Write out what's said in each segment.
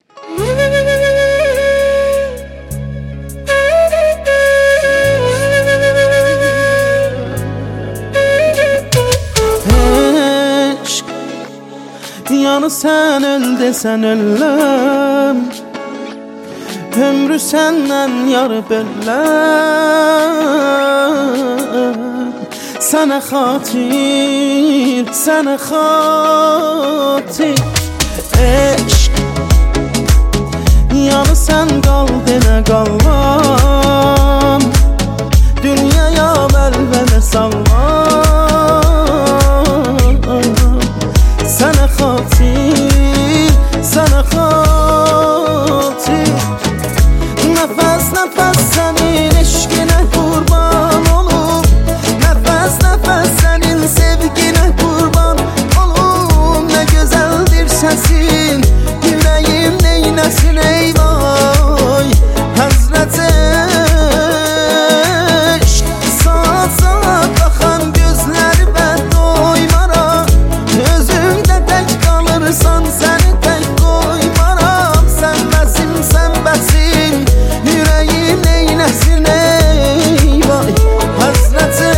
Eşq, yanı sen öl desen öləm, ömrü səndən yarı böləm. Sənə xatir, sənə xatir. Eşq, yanı sən qal demə qalmam, dünyaya vəlvələ sallam. Sənə xatir, sənə xatir. Nəfəs nəfəs sənin eşqinə qurban olum, nəfəs nəfəs sənin sevginə qurban olum. Nə gözəldir səsin, yüreğim neyləsin ey vay Həzrət eşq. Saat saat baxan gözləri və doymaram, özümdə tək qalırsan səni tək qoymaram. Sən bəsim, sən bəsim, yüreğim neyləsin ey vay Həzrət eşq.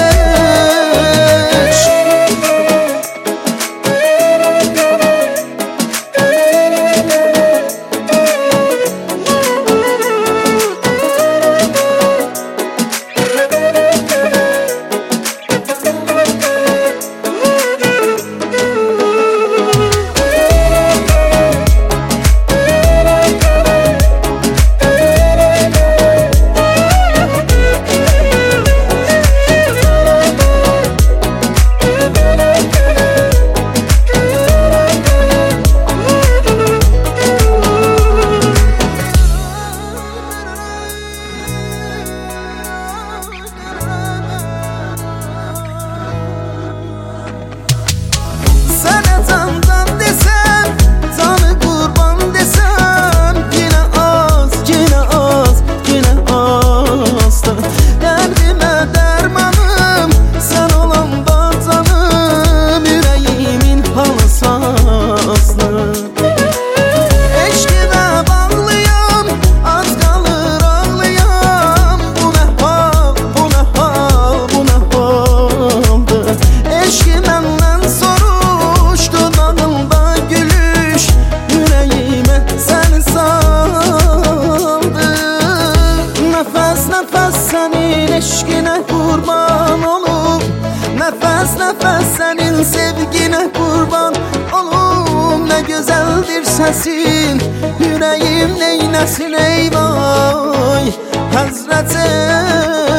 Sənə candan desəm, canı qurban desəm, yenə az, yenə az, yenə azdır. Dərdimə dərmanım, sən olanda canım, yüreğimin halı sazdır. Eşqinə bağlıyam, az qalır ağlayam. Bu nə hal, bu nə hal, bu nə haldır. Eşqi məndən soruşdu, dağılda gülüş, yüreğimə səni saldı. Nəfəs nəfəs sənin eşqinə qurban olum, nəfəs nəfəs sənin sevginə qurban olum. Nə gözəldir səsin, yüreğim neyləsin ey vay Həzrət eşq.